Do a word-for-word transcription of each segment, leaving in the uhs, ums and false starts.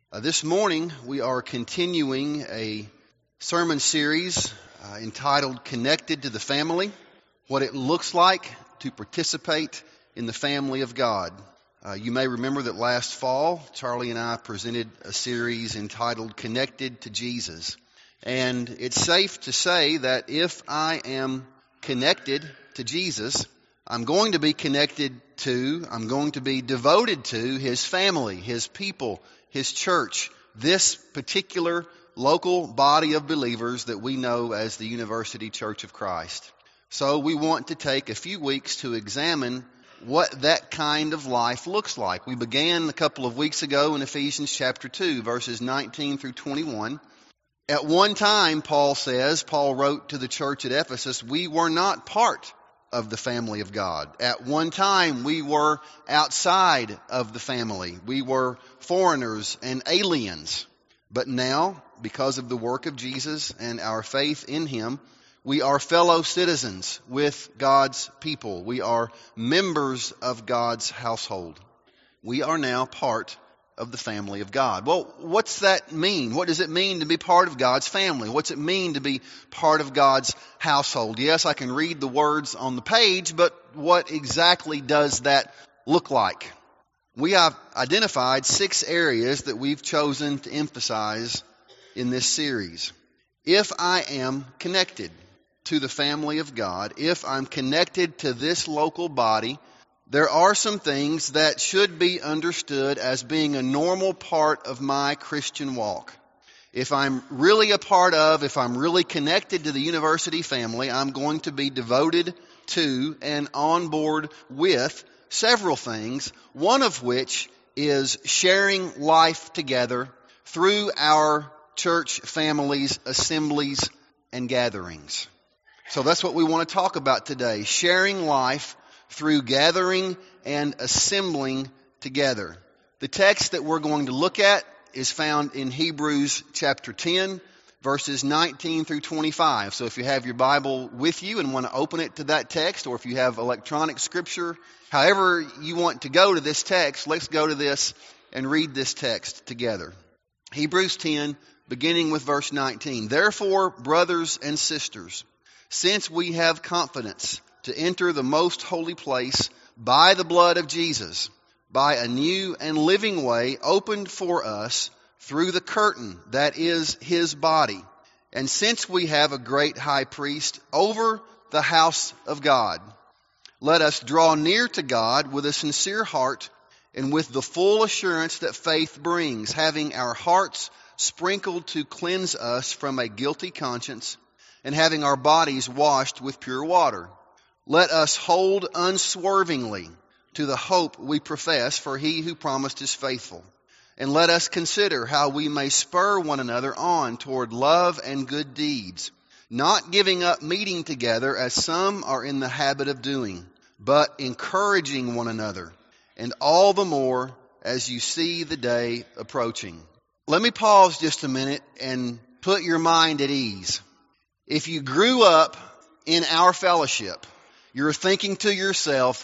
Uh, this morning, we are continuing a sermon series uh, entitled Connected to the Family, what it looks like to participate in the family of God. Uh, you may remember that last fall, Charlie and I presented a series entitled Connected to Jesus. And it's safe to say that if I am connected to Jesus, I'm going to be connected to, I'm going to be devoted to His family, His people, His church, this particular local body of believers that we know as the University Church of Christ. So we want to take a few weeks to examine what that kind of life looks like. We began a couple of weeks ago in Ephesians chapter two, verses nineteen through twenty-one. At one time, Paul says, Paul wrote to the church at Ephesus, we were not part of the family of God. At one time, we were outside of the family. We were foreigners and aliens. But now, because of the work of Jesus and our faith in Him, we are fellow citizens with God's people. We are members of God's household. We are now part of the family of God. Well, what's that mean? What does it mean to be part of God's family? What's it mean to be part of God's household? Yes, I can read the words on the page, but what exactly does that look like? We have identified six areas that we've chosen to emphasize in this series. If I am connected to the family of God, if I'm connected to this local body, there are some things that should be understood as being a normal part of my Christian walk. If I'm really a part of, if I'm really connected to the university family, I'm going to be devoted to and on board with several things, one of which is sharing life together through our church families, assemblies, and gatherings. So that's what we want to talk about today, sharing life through gathering and assembling together. The text that we're going to look at is found in Hebrews chapter ten, verses nineteen through twenty-five. So if you have your Bible with you and want to open it to that text, or if you have electronic scripture, however you want to go to this text, let's go to this and read this text together. Hebrews ten, beginning with verse nineteen. Therefore, brothers and sisters, since we have confidence to enter the most holy place by the blood of Jesus, by a new and living way opened for us through the curtain that is His body. And since we have a great high priest over the house of God, let us draw near to God with a sincere heart and with the full assurance that faith brings, having our hearts sprinkled to cleanse us from a guilty conscience and having our bodies washed with pure water. Let us hold unswervingly to the hope we profess, for He who promised is faithful. And let us consider how we may spur one another on toward love and good deeds, not giving up meeting together as some are in the habit of doing, but encouraging one another, and all the more as you see the day approaching. Let me pause just a minute and put your mind at ease. If you grew up in our fellowship, you're thinking to yourself,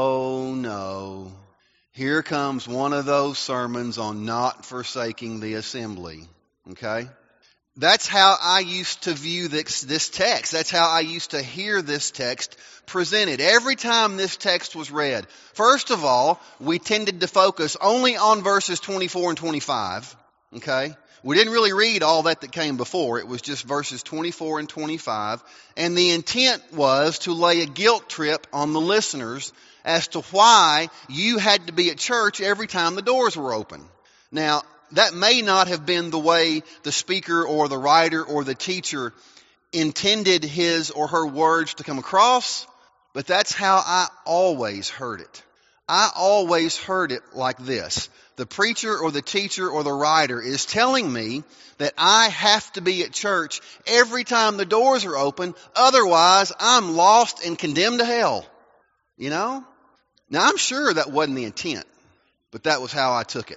oh no, here comes one of those sermons on not forsaking the assembly. Okay? That's how I used to view this, this text. That's how I used to hear this text presented. Every time this text was read, first of all, we tended to focus only on verses twenty-four and twenty-five. Okay? We didn't really read all that that came before. It was just verses twenty-four and twenty-five. And the intent was to lay a guilt trip on the listeners as to why you had to be at church every time the doors were open. Now, that may not have been the way the speaker or the writer or the teacher intended his or her words to come across, but that's how I always heard it. I always heard it like this. The preacher or the teacher or the writer is telling me that I have to be at church every time the doors are open, otherwise I'm lost and condemned to hell. You know? Now I'm sure that wasn't the intent, but that was how I took it.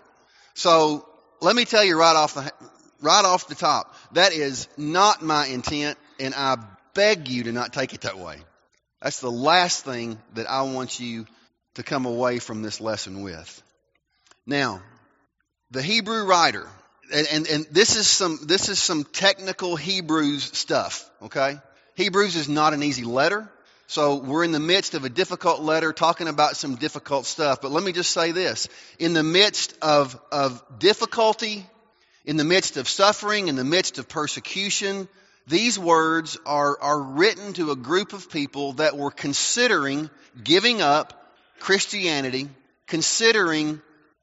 So let me tell you right off the right off the top, that is not my intent, and I beg you to not take it that way. That's the last thing that I want you to come away from this lesson with. Now, The Hebrew writer, and, and, and this is some this is some technical Hebrews stuff, okay? Hebrews is not an easy letter, so we're in the midst of a difficult letter talking about some difficult stuff. But let me just say this. In the midst of, of difficulty, in the midst of suffering, in the midst of persecution, these words are, are written to a group of people that were considering giving up Christianity, considering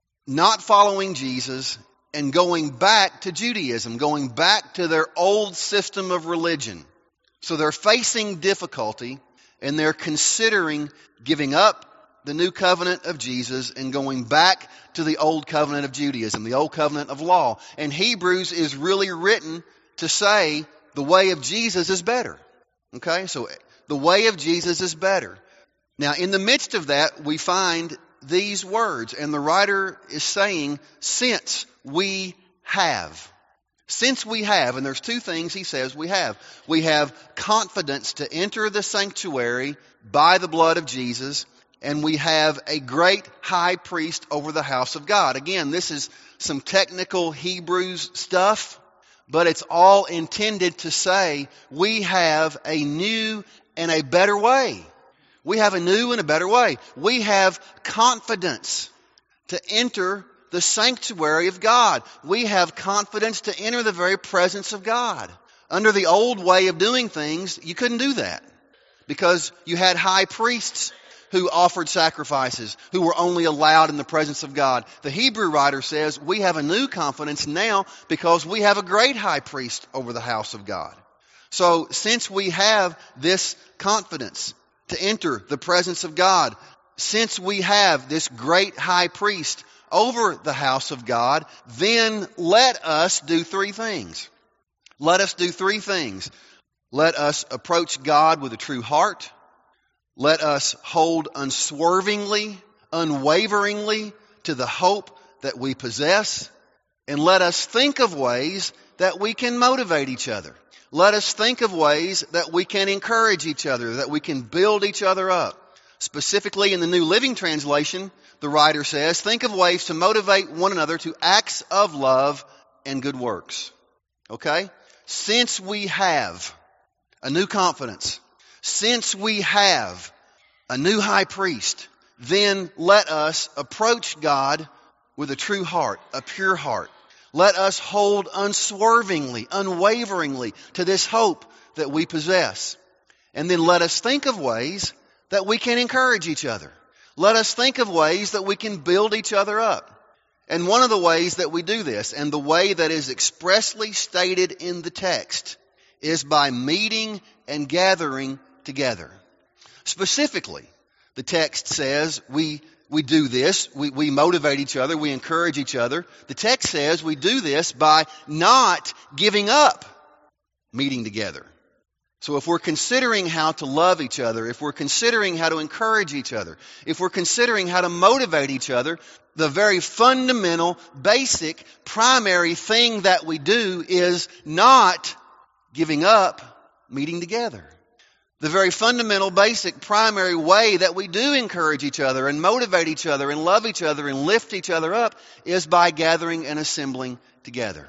not following Jesus, and going back to Judaism, going back to their old system of religion. So they're facing difficulty, and they're considering giving up the new covenant of Jesus and going back to the old covenant of Judaism, the old covenant of law. And Hebrews is really written to say the way of Jesus is better. Okay, so the way of Jesus is better. Now, in the midst of that, we find these words, and the writer is saying, since we have. Since we have, and there's two things he says we have. We have confidence to enter the sanctuary by the blood of Jesus, and we have a great high priest over the house of God. Again, this is some technical Hebrews stuff, but it's all intended to say we have a new and a better way. We have a new and a better way. We have confidence to enter the sanctuary of God. We have confidence to enter the very presence of God. Under the old way of doing things, you couldn't do that because you had high priests who offered sacrifices, who were only allowed in the presence of God. The Hebrew writer says we have a new confidence now because we have a great high priest over the house of God. So since we have this confidence to enter the presence of God, since we have this great high priest over the house of God, then let us do three things. Let us do three things. Let us approach God with a true heart. Let us hold unswervingly, unwaveringly to the hope that we possess. And let us think of ways that we can motivate each other. Let us think of ways that we can encourage each other, that we can build each other up. Specifically in the New Living Translation, the writer says, think of ways to motivate one another to acts of love and good works. Okay? Since we have a new confidence, since we have a new high priest, then let us approach God with a true heart, a pure heart. Let us hold unswervingly, unwaveringly to this hope that we possess. And then let us think of ways that we can encourage each other. Let us think of ways that we can build each other up. And one of the ways that we do this, and the way that is expressly stated in the text, is by meeting and gathering together. Specifically, the text says we we do this, we, we motivate each other, we encourage each other. The text says we do this by not giving up meeting together. So if we're considering how to love each other, if we're considering how to encourage each other, if we're considering how to motivate each other, the very fundamental, basic, primary thing that we do is not giving up meeting together. The very fundamental, basic, primary way that we do encourage each other and motivate each other and love each other and lift each other up is by gathering and assembling together.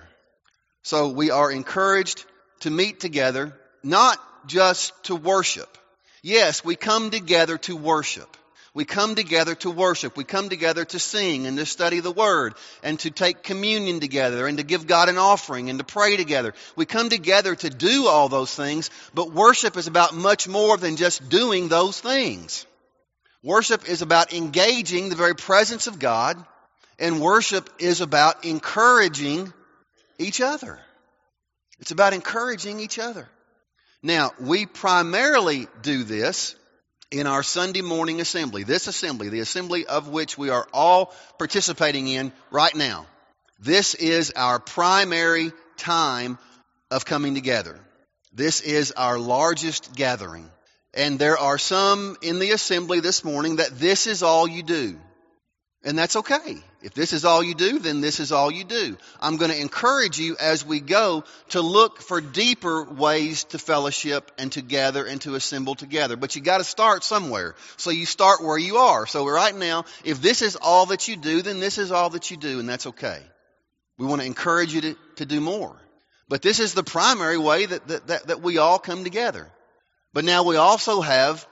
So we are encouraged to meet together, not just to worship. Yes, we come together to worship. We come together to worship. We come together to sing and to study the Word and to take communion together and to give God an offering and to pray together. We come together to do all those things, but worship is about much more than just doing those things. Worship is about engaging the very presence of God, and worship is about encouraging each other. It's about encouraging each other. Now, we primarily do this in our Sunday morning assembly. This assembly, the assembly of which we are all participating in right now. This is our primary time of coming together. This is our largest gathering. And there are some in the assembly this morning that this is all you do. And that's okay. If this is all you do, then this is all you do. I'm going to encourage you as we go to look for deeper ways to fellowship and to gather and to assemble together. But you got to start somewhere. So you start where you are. So right now, if this is all that you do, then this is all that you do, and that's okay. We want to encourage you to, to do more. But this is the primary way that, that, that, that we all come together. But now we also have,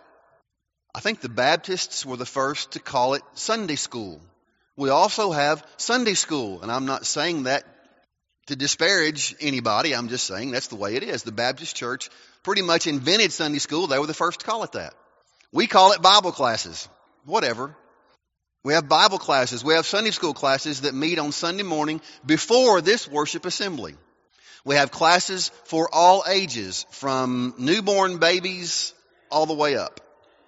I think the Baptists were the first to call it Sunday school. We also have Sunday school. And I'm not saying that to disparage anybody. I'm just saying that's the way it is. The Baptist Church pretty much invented Sunday school. They were the first to call it that. We call it Bible classes. Whatever. We have Bible classes. We have Sunday school classes that meet on Sunday morning before this worship assembly. We have classes for all ages, from newborn babies all the way up.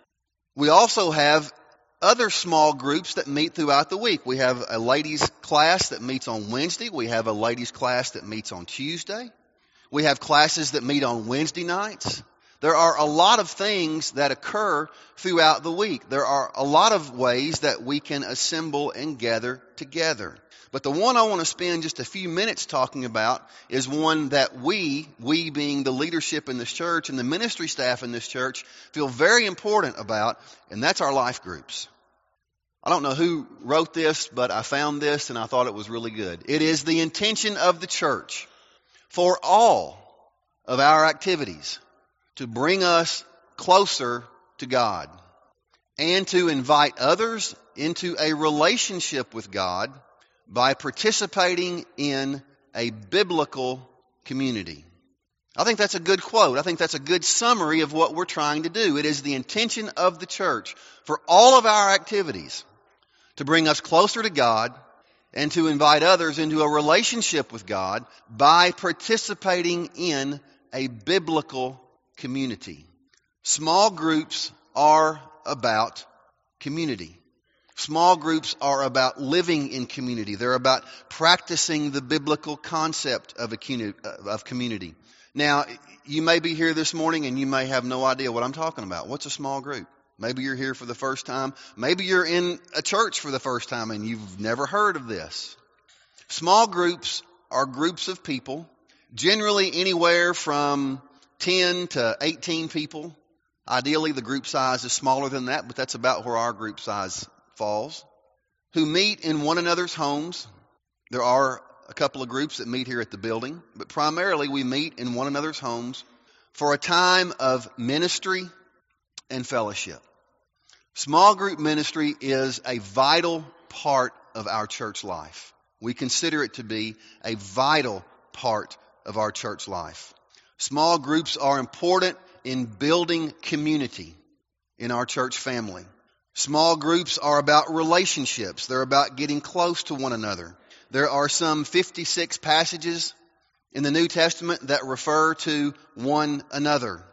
We also have other small groups that meet throughout the week. We have a ladies' class that meets on Wednesday. We have a ladies' class that meets on Tuesday. We have classes that meet on Wednesday nights. There are a lot of things that occur throughout the week. There are a lot of ways that we can assemble and gather together. But the one I want to spend just a few minutes talking about is one that we, we being the leadership in this church and the ministry staff in this church, feel very important about, and that's our life groups. I don't know who wrote this, but I found this and I thought it was really good. It is the intention of the church for all of our activities to bring us closer to God and to invite others into a relationship with God by participating in a biblical community. I think that's a good quote. I think that's a good summary of what we're trying to do. It is the intention of the church for all of our activities to bring us closer to God and to invite others into a relationship with God by participating in a biblical community. Small groups are about community. Small groups are about living in community. They're about practicing the biblical concept of a of community. Now, you may be here this morning and you may have no idea what I'm talking about. What's a small group? Maybe you're here for the first time. Maybe you're in a church for the first time and you've never heard of this. Small groups are groups of people, generally anywhere from ten to eighteen people. Ideally, the group size is smaller than that, but that's about where our group size falls, who meet in one another's homes. There are a couple of groups that meet here at the building, but primarily we meet in one another's homes for a time of ministry and fellowship. Small group ministry is a vital part of our church life. We consider it to be a vital part of our church life. Small groups are important in building community in our church family. Small groups are about relationships. They're about getting close to one another. There are some fifty-six passages in the New Testament that refer to one another.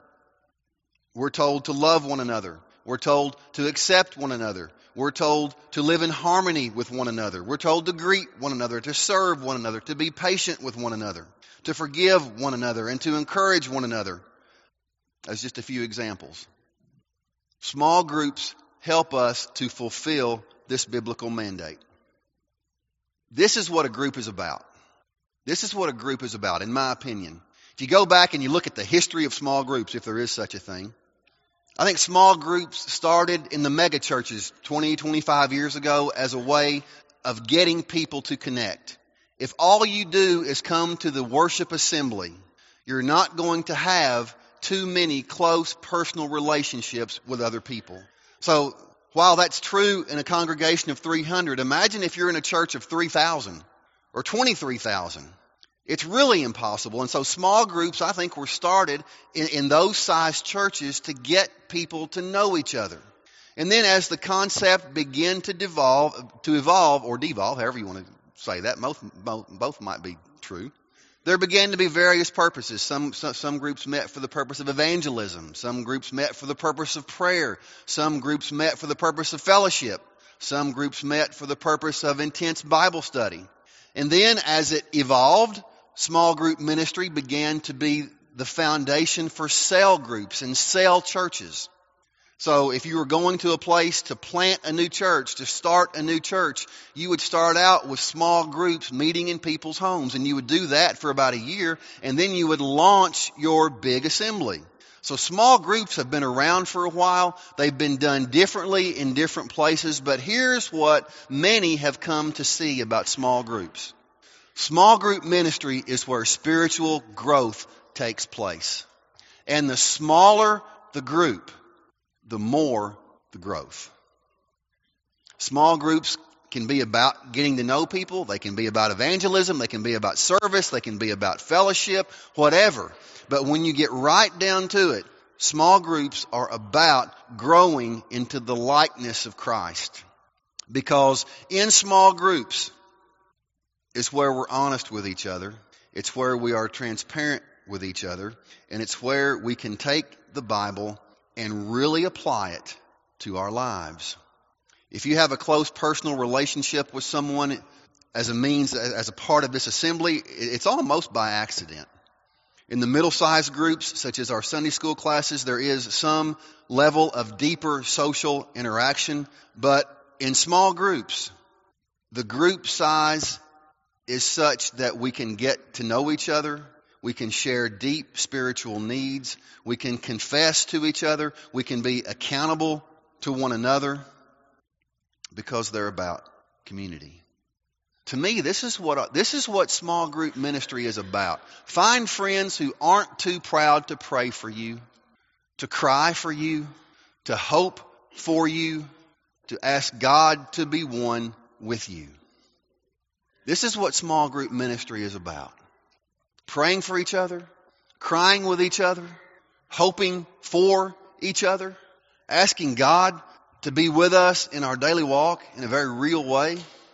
We're told to love one another. We're told to accept one another. We're told to live in harmony with one another. We're told to greet one another, to serve one another, to be patient with one another, to forgive one another, and to encourage one another. As just a few examples. Small groups help us to fulfill this biblical mandate. This is what a group is about. This is what a group is about, in my opinion. If you go back and you look at the history of small groups, if there is such a thing, I think small groups started in the mega churches twenty, twenty-five years ago as a way of getting people to connect. If all you do is come to the worship assembly, you're not going to have too many close personal relationships with other people. So while that's true in a congregation of three hundred, imagine if you're in a church of three thousand or twenty-three thousand. It's really impossible. And so small groups, I think, were started in, in those size churches to get people to know each other. And then as the concept began to devolve, to evolve or devolve, however you want to say that, both, both, both might be true. There began to be various purposes. Some, some some groups met for the purpose of evangelism. Some groups met for the purpose of prayer. Some groups met for the purpose of fellowship. Some groups met for the purpose of intense Bible study. And then as it evolved, small group ministry began to be the foundation for cell groups and cell churches. So if you were going to a place to plant a new church, to start a new church, you would start out with small groups meeting in people's homes. And you would do that for about a year, and then you would launch your big assembly. So small groups have been around for a while. They've been done differently in different places. But here's what many have come to see about small groups. Small group ministry is where spiritual growth takes place. And the smaller the group, the more the growth. Small groups can be about getting to know people. They can be about evangelism. They can be about service. They can be about fellowship, whatever. But when you get right down to it, small groups are about growing into the likeness of Christ. Because in small groups is where we're honest with each other. It's where we are transparent with each other. And it's where we can take the Bible and really apply it to our lives. If you have a close personal relationship with someone as a means, as a part of this assembly, it's almost by accident. In the middle-sized groups, such as our Sunday school classes, there is some level of deeper social interaction. But in small groups, the group size is such that we can get to know each other. We can share deep spiritual needs. We can confess to each other. We can be accountable to one another because they're about community. To me, this is what this is what small group ministry is about. Find friends who aren't too proud to pray for you, to cry for you, to hope for you, to ask God to be one with you. This is what small group ministry is about. Praying for each other, crying with each other, hoping for each other, asking God to be with us in our daily walk in a very real way.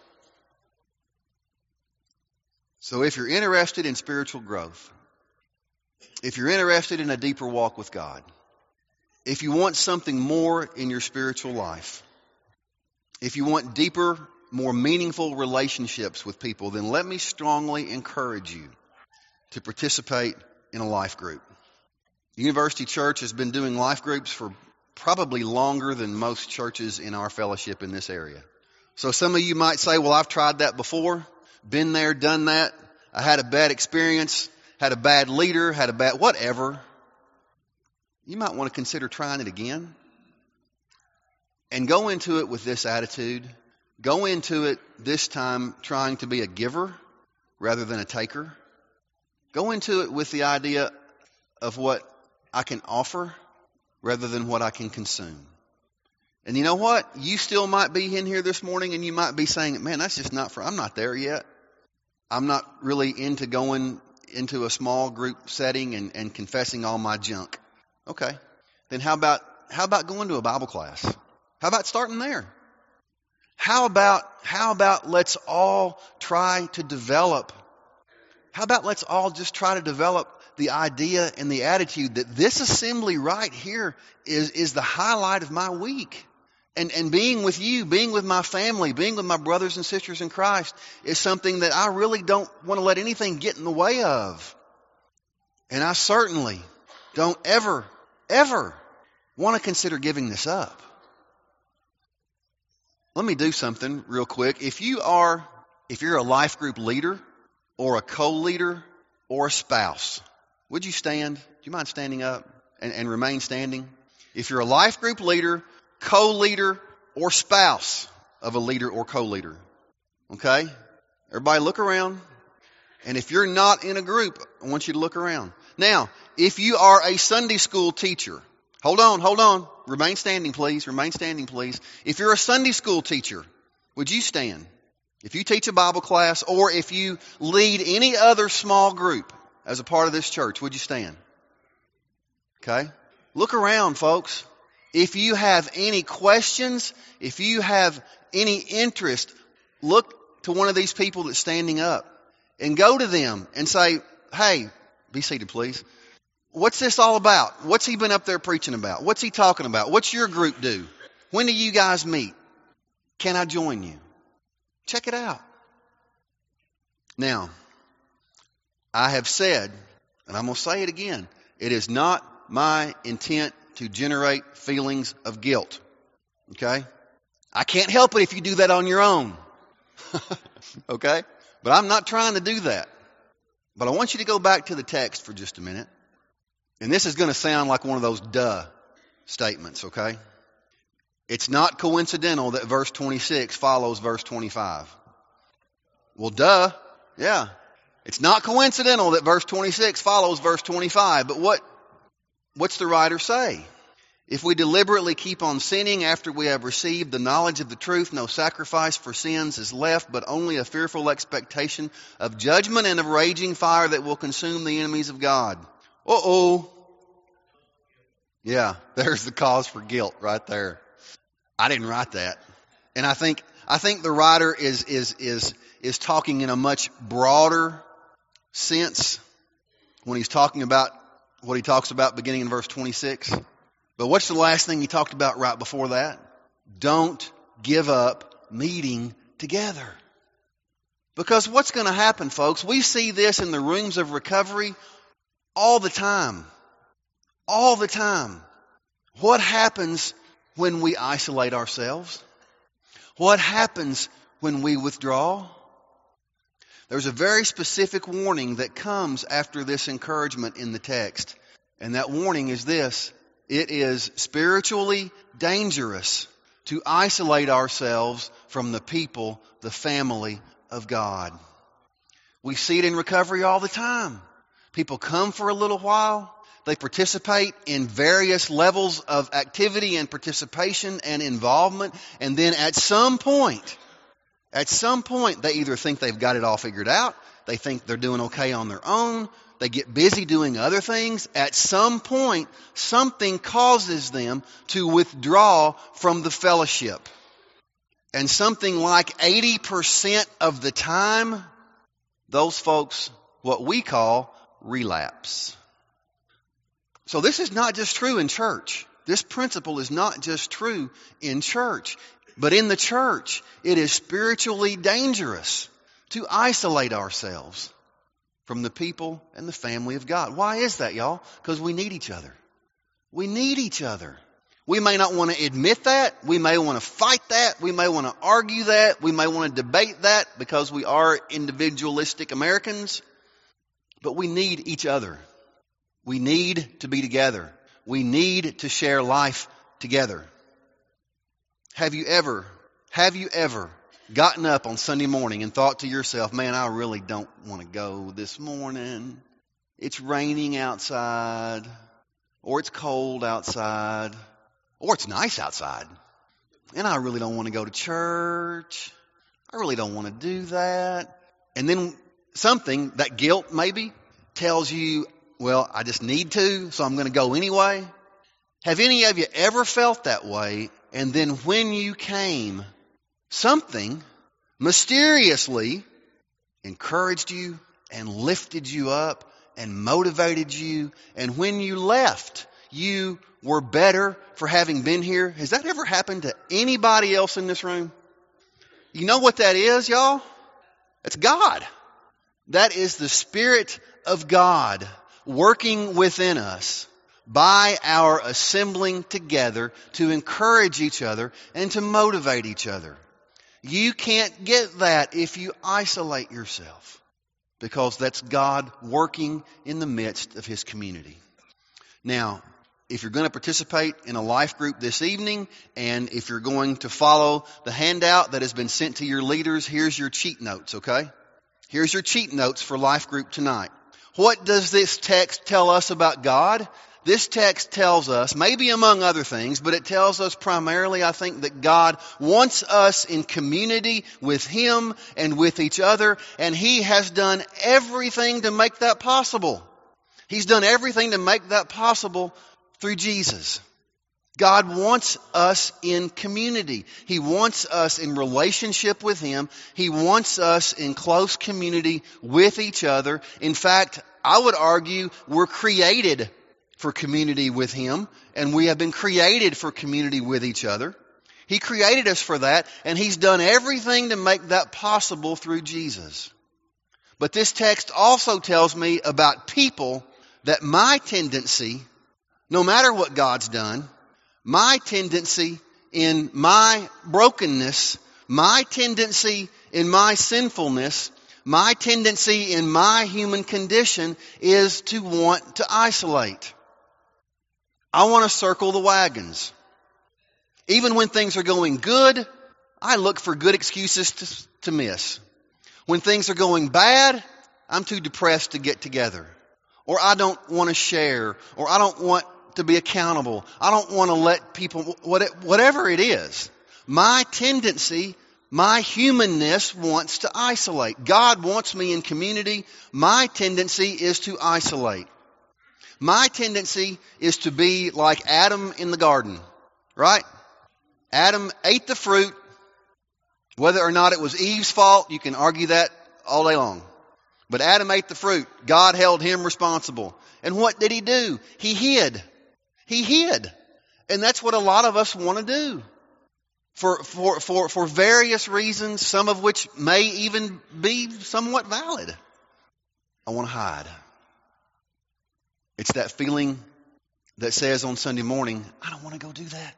So if you're interested in spiritual growth, if you're interested in a deeper walk with God, if you want something more in your spiritual life, if you want deeper, more meaningful relationships with people, then let me strongly encourage you to participate in a life group. University Church has been doing life groups for probably longer than most churches in our fellowship in this area. So some of you might say, well, I've tried that before, been there, done that. I had a bad experience, had a bad leader, had a bad whatever. You might want to consider trying it again. And go into it with this attitude. Go into it this time trying to be a giver rather than a taker. Go into it with the idea of what I can offer rather than what I can consume. And you know what? You still might be in here this morning and you might be saying, man, that's just not for, I'm not there yet. I'm not really into going into a small group setting and, and confessing all my junk. Okay. Then how about, how about going to a Bible class? How about starting there? How about, how about let's all try to develop, how about let's all just try to develop the idea and the attitude that this assembly right here is, is the highlight of my week. And, and being with you, being with my family, being with my brothers and sisters in Christ is something that I really don't want to let anything get in the way of. And I certainly don't ever, ever want to consider giving this up. Let me do something real quick. If you are, if you're a life group leader or a co-leader or a spouse, would you stand? Do you mind standing up and, and remain standing? If you're a life group leader, co-leader, or spouse of a leader or co-leader, okay? Everybody look around. And if you're not in a group, I want you to look around. Now, if you are a Sunday school teacher, hold on, hold on. Remain standing, please. Remain standing, please. If you're a Sunday school teacher, would you stand? If you teach a Bible class or if you lead any other small group as a part of this church, would you stand? Okay? Look around, folks. If you have any questions, if you have any interest, look to one of these people that's standing up and go to them and say, hey, be seated, please. What's this all about? What's he been up there preaching about? What's he talking about? What's your group do? When do you guys meet? Can I join you? Check it out. Now, I have said, and I'm going to say it again, it is not my intent to generate feelings of guilt. Okay? I can't help it if you do that on your own. Okay? But I'm not trying to do that. But I want you to go back to the text for just a minute. And this is going to sound like one of those duh statements, okay? It's not coincidental that verse twenty-six follows verse twenty-five. Well, duh. Yeah. It's not coincidental that verse twenty-six follows verse twenty-five. But what, what's the writer say? If we deliberately keep on sinning after we have received the knowledge of the truth, no sacrifice for sins is left, but only a fearful expectation of judgment and of raging fire that will consume the enemies of God. Uh-oh. Yeah, there's the cause for guilt right there. I didn't write that. And I think I think the writer is is is is talking in a much broader sense when he's talking about what he talks about beginning in verse twenty-six. But what's the last thing he talked about right before that? Don't give up meeting together. Because what's going to happen, folks? We see this in the rooms of recovery all the time. All the time. What happens when we isolate ourselves? What happens when we withdraw? There's a very specific warning that comes after this encouragement in the text. And that warning is this. It is spiritually dangerous to isolate ourselves from the people, the family of God. We see it in recovery all the time. People come for a little while. They participate in various levels of activity and participation and involvement. And then at some point, at some point, they either think they've got it all figured out. They think they're doing okay on their own. They get busy doing other things. At some point, something causes them to withdraw from the fellowship. And something like eighty percent of the time, those folks, what we call relapse. So this is not just true in church. This principle is not just true in church. But in the church, it is spiritually dangerous to isolate ourselves from the people and the family of God. Why is that, y'all? Because we need each other. We need each other. We may not want to admit that. We may want to fight that. We may want to argue that. We may want to debate that because we are individualistic Americans. But we need each other. We need to be together. We need to share life together. Have you ever, have you ever gotten up on Sunday morning and thought to yourself, man, I really don't want to go this morning. It's raining outside, or it's cold outside, or it's nice outside, and I really don't want to go to church. I really don't want to do that. And then something, that guilt maybe, tells you, well, I just need to, so I'm going to go anyway. Have any of you ever felt that way, and then when you came, something mysteriously encouraged you and lifted you up and motivated you, and when you left, you were better for having been here? Has that ever happened to anybody else in this room? You know what that is, y'all? It's God. That is the Spirit of God working within us by our assembling together to encourage each other and to motivate each other. You can't get that if you isolate yourself, because that's God working in the midst of His community. Now, if you're going to participate in a life group this evening, and if you're going to follow the handout that has been sent to your leaders, here's your cheat notes, okay? Here's your cheat notes for life group tonight. What does this text tell us about God? This text tells us, maybe among other things, but it tells us primarily, I think, that God wants us in community with Him and with each other, and He has done everything to make that possible. He's done everything to make that possible through Jesus. God wants us in community. He wants us in relationship with Him. He wants us in close community with each other. In fact, I would argue we're created for community with Him, and we have been created for community with each other. He created us for that, and He's done everything to make that possible through Jesus. But this text also tells me about people that my tendency, no matter what God's done, my tendency in my brokenness, my tendency in my sinfulness, my tendency in my human condition is to want to isolate. I want to circle the wagons. Even when things are going good, I look for good excuses to, to miss. When things are going bad, I'm too depressed to get together. Or I don't want to share. Or I don't want to be accountable. I don't want to let people, whatever it is. My tendency, my humanness wants to isolate. God wants me in community. My tendency is to isolate. My tendency is to be like Adam in the garden, right? Adam ate the fruit. Whether or not it was Eve's fault, you can argue that all day long. But Adam ate the fruit. God held him responsible. And what did he do? He hid. He hid. And that's what a lot of us want to do. For, for, for, for various reasons, some of which may even be somewhat valid. I want to hide. It's that feeling that says on Sunday morning, I don't want to go do that.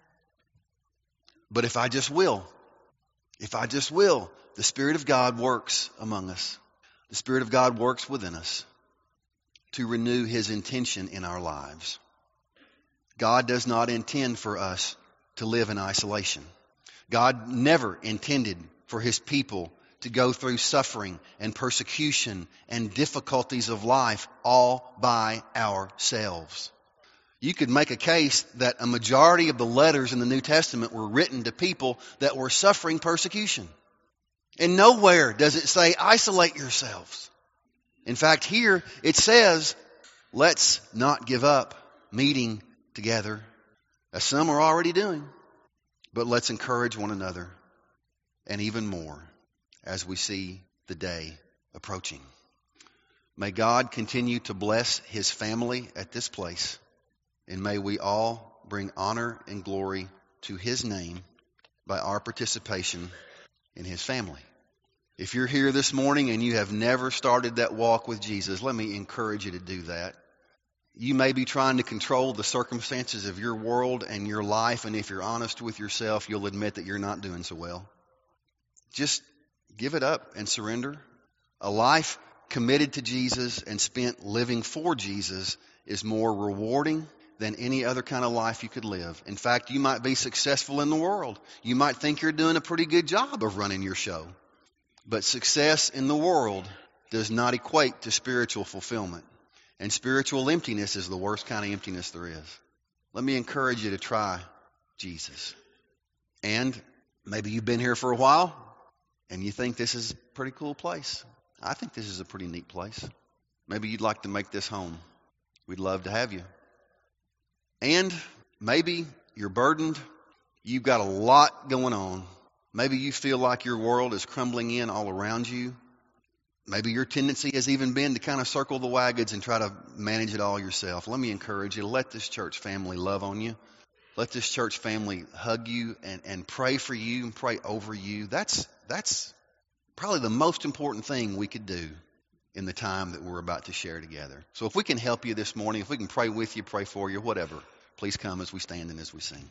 But if I just will, if I just will, the Spirit of God works among us. The Spirit of God works within us to renew His intention in our lives. God does not intend for us to live in isolation. God never intended for His people to go through suffering and persecution and difficulties of life all by ourselves. You could make a case that a majority of the letters in the New Testament were written to people that were suffering persecution. And nowhere does it say, isolate yourselves. In fact, here it says, let's not give up meeting together, as some are already doing. But let's encourage one another, and even more, as we see the day approaching. May God continue to bless His family at this place, and may we all bring honor and glory to His name by our participation in His family. If you're here this morning and you have never started that walk with Jesus, let me encourage you to do that. You may be trying to control the circumstances of your world and your life, and if you're honest with yourself, you'll admit that you're not doing so well. Just give it up and surrender. A life committed to Jesus and spent living for Jesus is more rewarding than any other kind of life you could live. In fact, you might be successful in the world. You might think you're doing a pretty good job of running your show. But success in the world does not equate to spiritual fulfillment. And spiritual emptiness is the worst kind of emptiness there is. Let me encourage you to try Jesus. And maybe you've been here for a while and you think this is a pretty cool place. I think this is a pretty neat place. Maybe you'd like to make this home. We'd love to have you. And maybe you're burdened. You've got a lot going on. Maybe you feel like your world is crumbling in all around you. Maybe your tendency has even been to kind of circle the wagons and try to manage it all yourself. Let me encourage you to let this church family love on you. Let this church family hug you and, and pray for you and pray over you. That's, that's probably the most important thing we could do in the time that we're about to share together. So if we can help you this morning, if we can pray with you, pray for you, whatever, please come as we stand and as we sing.